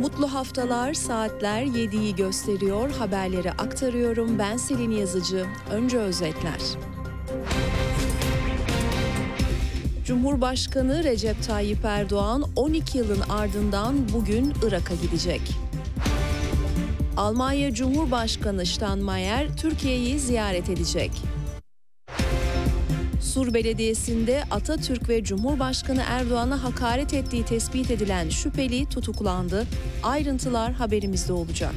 Mutlu haftalar, saatler 7'yi gösteriyor. Haberleri aktarıyorum. Ben Selin Yazıcı. Önce özetler. Cumhurbaşkanı Recep Tayyip Erdoğan 12 yılın ardından bugün Irak'a gidecek. Almanya Cumhurbaşkanı Steinmeier Türkiye'yi ziyaret edecek. Sur Belediyesi'nde Atatürk ve Cumhurbaşkanı Erdoğan'a hakaret ettiği tespit edilen şüpheli tutuklandı. Ayrıntılar haberimizde olacak.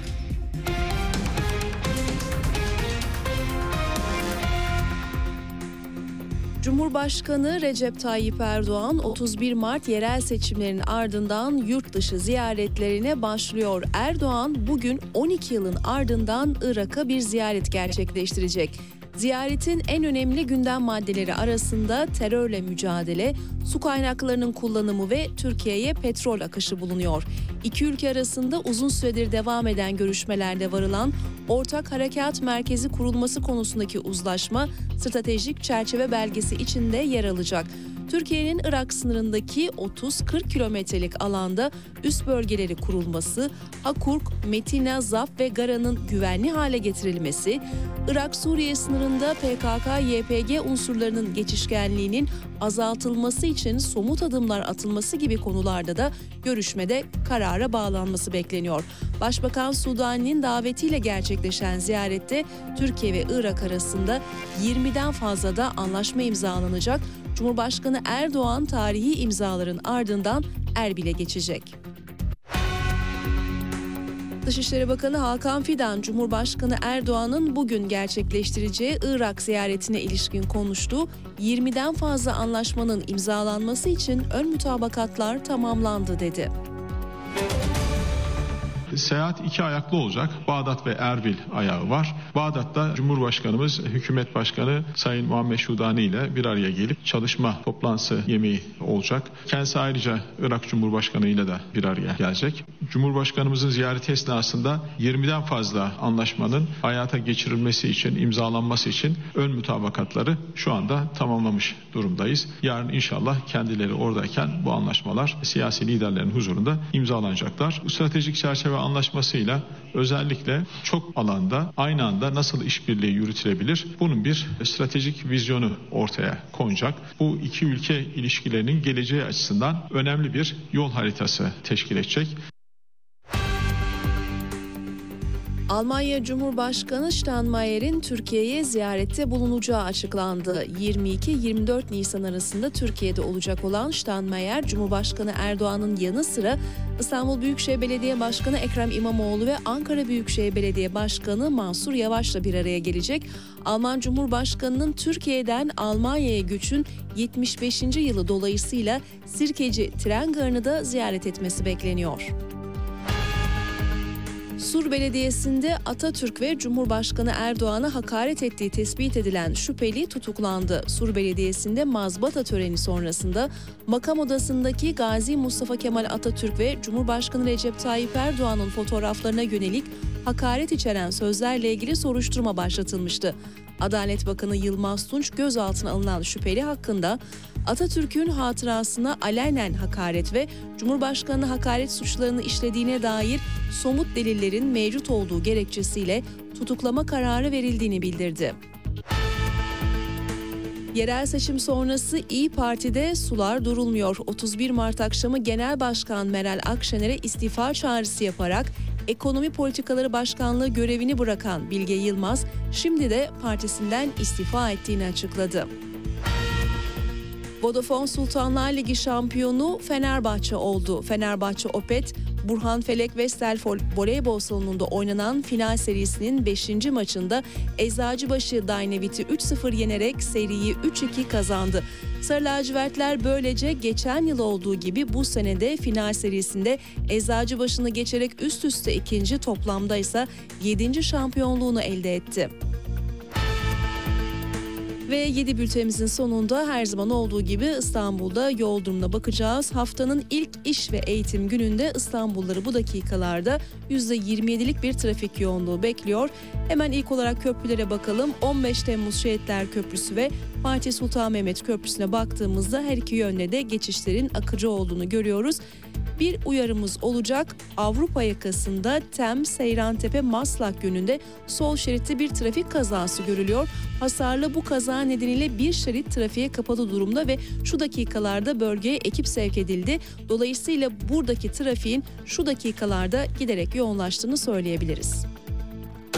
Cumhurbaşkanı Recep Tayyip Erdoğan 31 Mart yerel seçimlerinin ardından yurt dışı ziyaretlerine başlıyor. Erdoğan bugün 12 yılın ardından Irak'a bir ziyaret gerçekleştirecek. Ziyaretin en önemli gündem maddeleri arasında terörle mücadele, su kaynaklarının kullanımı ve Türkiye'ye petrol akışı bulunuyor. İki ülke arasında uzun süredir devam eden görüşmelerde varılan ortak harekat merkezi kurulması konusundaki uzlaşma stratejik çerçeve belgesi içinde yer alacak. Türkiye'nin Irak sınırındaki 30-40 kilometrelik alanda üst bölgeleri kurulması, Hakurk, Metina, Zaf ve Gara'nın güvenli hale getirilmesi, Irak-Suriye sınırında PKK-YPG unsurlarının geçişkenliğinin azaltılması için somut adımlar atılması gibi konularda da görüşmede karara bağlanması bekleniyor. Başbakan Sudani'nin davetiyle gerçekleşen ziyarette Türkiye ve Irak arasında 20'den fazla da anlaşma imzalanacak. Cumhurbaşkanı Erdoğan tarihi imzaların ardından Erbil'e geçecek. Dışişleri Bakanı Hakan Fidan, Cumhurbaşkanı Erdoğan'ın bugün gerçekleştireceği Irak ziyaretine ilişkin konuştu. 20'den fazla anlaşmanın imzalanması için ön mutabakatlar tamamlandı dedi. Seyahat iki ayaklı olacak. Bağdat ve Erbil ayağı var. Bağdat'ta Cumhurbaşkanımız, Hükümet Başkanı Sayın Muhammed Şudani ile bir araya gelip çalışma toplantısı yemeği olacak. Kendisi ayrıca Irak Cumhurbaşkanı ile de bir araya gelecek. Cumhurbaşkanımızın ziyareti esnasında 20'den fazla anlaşmanın hayata geçirilmesi için, imzalanması için ön mutabakatları şu anda tamamlamış durumdayız. Yarın inşallah kendileri oradayken bu anlaşmalar siyasi liderlerin huzurunda imzalanacaklar. Bu stratejik çerçeve anlaşmasıyla özellikle çok alanda aynı anda nasıl işbirliği yürütülebilir? Bunun bir stratejik vizyonu ortaya konacak. Bu iki ülke ilişkilerinin geleceği açısından önemli bir yol haritası teşkil edecek. Almanya Cumhurbaşkanı Steinmeier'in Türkiye'ye ziyarette bulunacağı açıklandı. 22-24 Nisan arasında Türkiye'de olacak olan Steinmeier, Cumhurbaşkanı Erdoğan'ın yanı sıra İstanbul Büyükşehir Belediye Başkanı Ekrem İmamoğlu ve Ankara Büyükşehir Belediye Başkanı Mansur Yavaş'la bir araya gelecek. Alman Cumhurbaşkanı'nın Türkiye'den Almanya'ya göçün 75. yılı dolayısıyla Sirkeci tren garını da ziyaret etmesi bekleniyor. Sur Belediyesi'nde Atatürk ve Cumhurbaşkanı Erdoğan'a hakaret ettiği tespit edilen şüpheli tutuklandı. Sur Belediyesi'nde mazbata töreni sonrasında makam odasındaki Gazi Mustafa Kemal Atatürk ve Cumhurbaşkanı Recep Tayyip Erdoğan'ın fotoğraflarına yönelik hakaret içeren sözlerle ilgili soruşturma başlatılmıştı. Adalet Bakanı Yılmaz Tunç gözaltına alınan şüpheli hakkında Atatürk'ün hatırasına alenen hakaret ve Cumhurbaşkanı hakaret suçlarını işlediğine dair somut delillerin mevcut olduğu gerekçesiyle tutuklama kararı verildiğini bildirdi. Yerel seçim sonrası İYİ Parti'de sular durulmuyor. 31 Mart akşamı Genel Başkan Meral Akşener'e istifa çağrısı yaparak Ekonomi Politikaları Başkanlığı görevini bırakan Bilge Yılmaz, şimdi de partisinden istifa ettiğini açıkladı. Vodafone Sultanlar Ligi şampiyonu Fenerbahçe oldu. Fenerbahçe Opet, Burhan Felek Vestel voleybol salonunda oynanan final serisinin 5. maçında Eczacıbaşı Dynavit'i 3-0 yenerek seriyi 3-2 kazandı. Sarı lacivertler böylece geçen yıl olduğu gibi bu senede final serisinde Eczacıbaşı'nı geçerek üst üste ikinci, toplamda ise 7. şampiyonluğunu elde etti. Ve 7 bültenimizin sonunda her zaman olduğu gibi İstanbul'da yol durumuna bakacağız. Haftanın ilk iş ve eğitim gününde İstanbulluları bu dakikalarda %27'lik bir trafik yoğunluğu bekliyor. Hemen ilk olarak köprülere bakalım. 15 Temmuz Şehitler Köprüsü ve Fatih Sultan Mehmet Köprüsü'ne baktığımızda her iki yönde de geçişlerin akıcı olduğunu görüyoruz. Bir uyarımız olacak. Avrupa yakasında Tem, Seyrantepe, Maslak yönünde sol şeritte bir trafik kazası görülüyor. Hasarlı bu kaza nedeniyle bir şerit trafiğe kapalı durumda ve şu dakikalarda bölgeye ekip sevk edildi. Dolayısıyla buradaki trafiğin şu dakikalarda giderek yoğunlaştığını söyleyebiliriz.